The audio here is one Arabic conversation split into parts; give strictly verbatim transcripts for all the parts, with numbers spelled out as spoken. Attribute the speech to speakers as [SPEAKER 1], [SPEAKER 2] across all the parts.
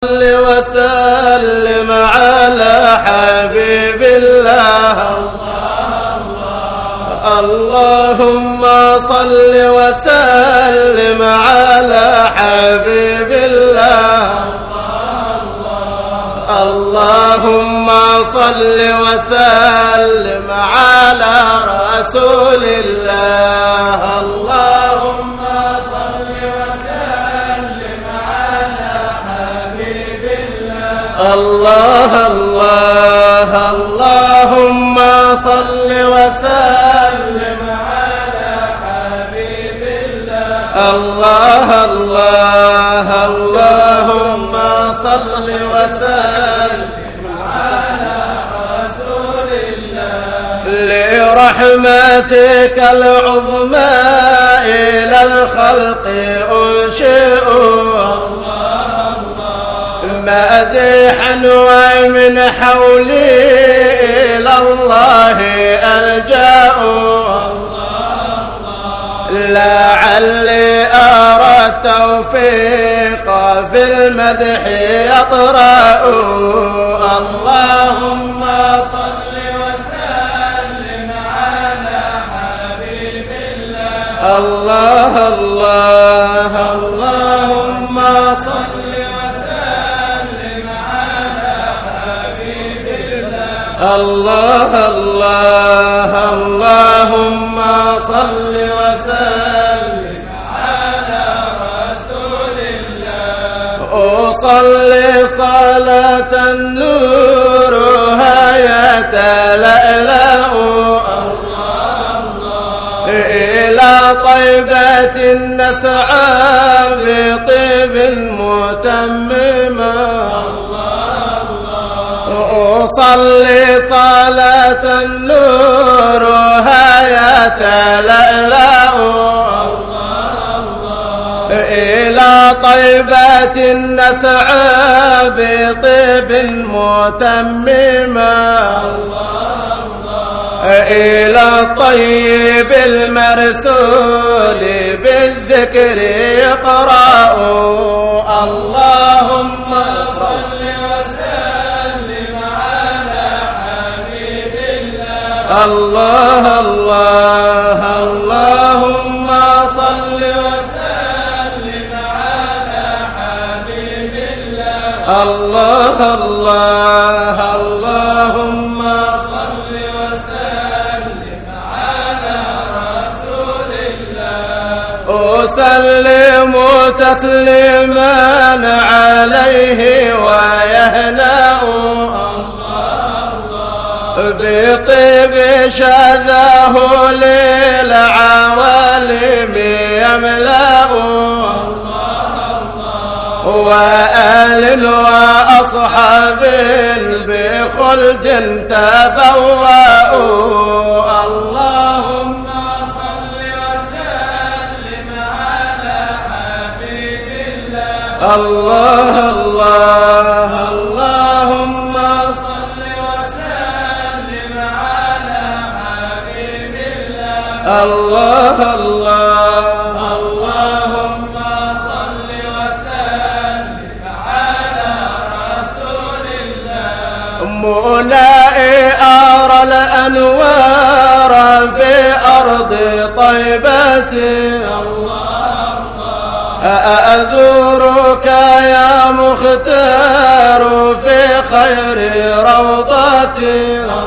[SPEAKER 1] صل وسلم على حبيب الله. اللهم صل وسلم على حبيب الله. اللهم صل وسلم على رسول الله. اللهم صل وسلم على حبيب الله. الله الله اللهم صل وسلم على حبيب الله. الله الله اللهم صل وسلم على رسول الله. لرحمتك العظمى إلى الخلق أنشئوا مادحا ومن حولي إلى الله ألجأوا لعلي أرى التوفيق في المدح يطرأ. اللهم صل وسلم على حبيب الله. الله الله اللهم صل وسلم على حبيب الله. الله الله اللهم صل وسلم على رسول الله. أصلي صلاة نورها يتلألأ إلى طيبة نسعى بطيب متمما. أصلي صلاة نورها يتلألأ إلى طيبة نسعى بطيب متمما. إلى الطيب المرسول بالذكر يقرأ. اللهم صل وسلم على حبيب الله. الله الله اللهم صل وسلم على حبيب الله. الله الله اللهم صل وسلم على رسول الله. أسلم تسليما عليه ويهنأ بطيب شذاه للعوالم يملأ وآل وأصحاب بخلد تبوأوا. اللهم صل وسلم على حبيب الله. الله الله اللهم صل وسلم على حبيب الله. الله الله اللهم صل وسلم على رسول الله. منائي أرى الأنوار في أرض طيبة. أأذورك يا مختار في خير روضتي.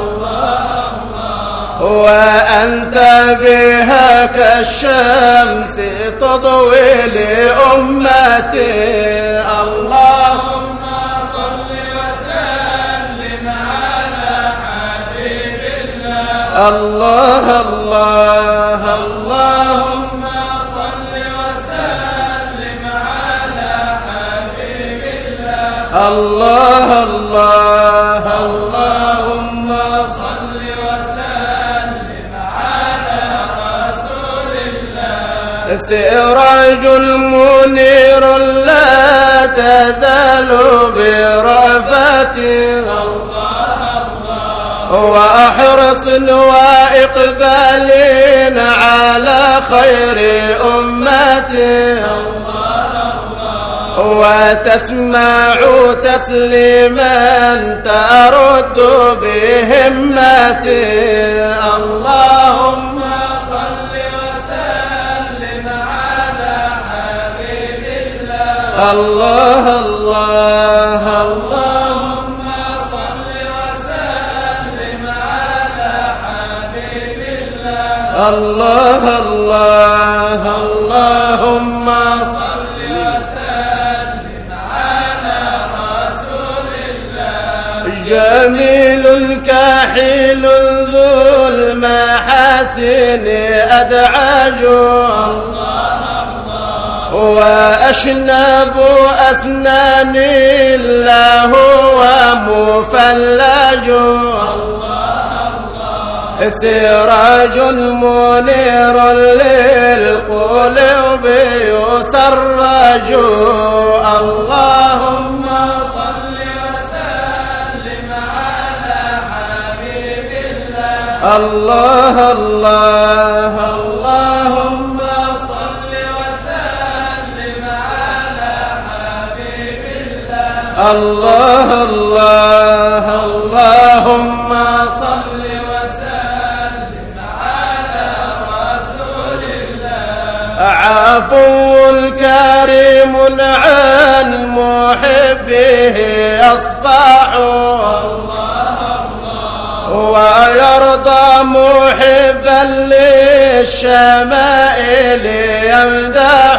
[SPEAKER 1] وأنت بها كالشمس تضوي لأمتي. اللهم صل وسلم على حبيب الله. الله الله اللهم صل وسلم على حبيب الله. الله الله اللهم صل وسلم على رسول الله. سراج منير لا تزال برأفتي. وأحرص وإقبال على خير أمتي. وتسمع تسليما ترد بهمتي. اللهم صل وسلم على حبيب الله. الله الله اللهم صل وسلم على حبيب الله. الله الله اللهم صل وسلم على رسول الله. جميل كحيل ذو المحاسن أدعج. الله الله وأشنب أسنان له ومفلج. سراج منير للقلوب يسرج. اللهم صل وسلم على حبيب الله. الله الله اللهم صل وسلم على حبيب الله. الله الله اللهم صل عفو كريم عن محبه يصفح. ويرضى محبا للشمائل يمدح.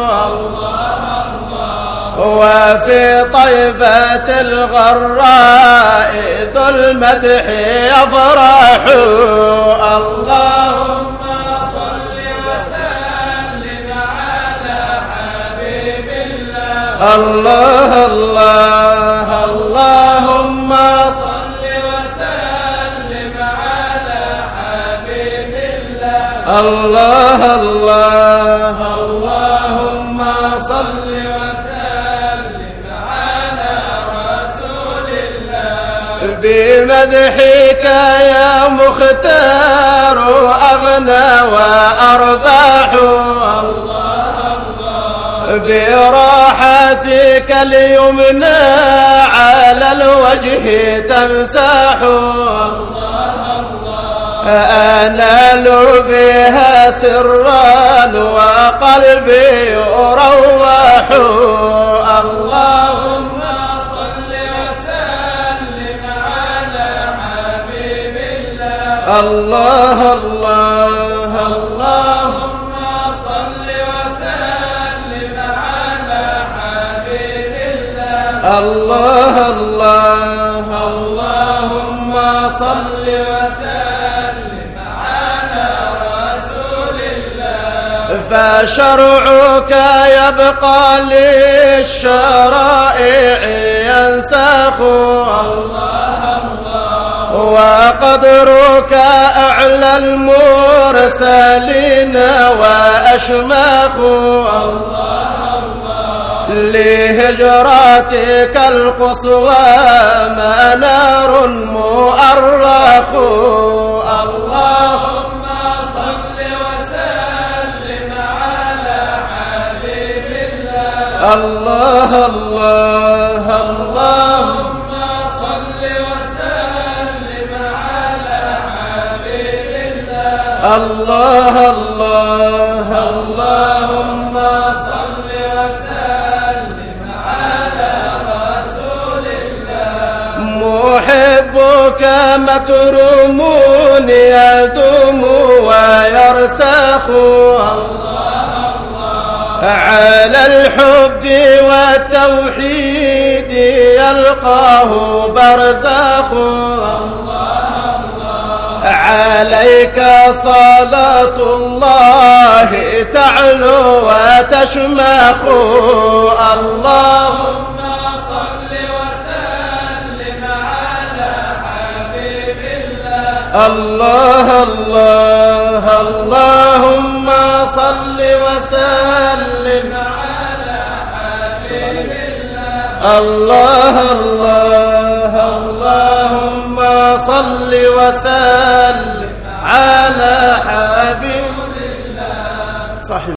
[SPEAKER 1] وفي طيبة الغراء ذو المدح يفرح. اللهم الله الله اللهم صل وسلم على حبيب الله. الله الله اللهم صل وسلم على رسول الله. بمدحك يا مختار أغنى وأرباح. براحتك اليمنى على الوجه تمسح. أنال بها سرا وقلبي يروح. اللهم صل وسلم على حبيب الله. الله الله اللهم صل وسلم على حبيب الله. الله الله اللهم صل وسلم على رسول الله. فشرعك يبقى للشرائع ينسخ. وقدرك أعلى المرسلين وأشماخ. لهجراتك القصوى منار مؤرخ. اللهم صل وسلم على حبيب الله. الله الله اللهم صل وسلم على حبيب الله. الله الله اللهم صل وسلم على رسول الله. محبك مكرم يدوم ويرسخ. على الحب والتوحيد يلقاه برزخ. عليك صلاة الله تعلو وتشمخ. اللهم صل وسلم على حبيب الله. الله الله اللهم صل وسلم على حبيب الله. الله الله اللهم صل وسلم على حبيب الله. صحيح.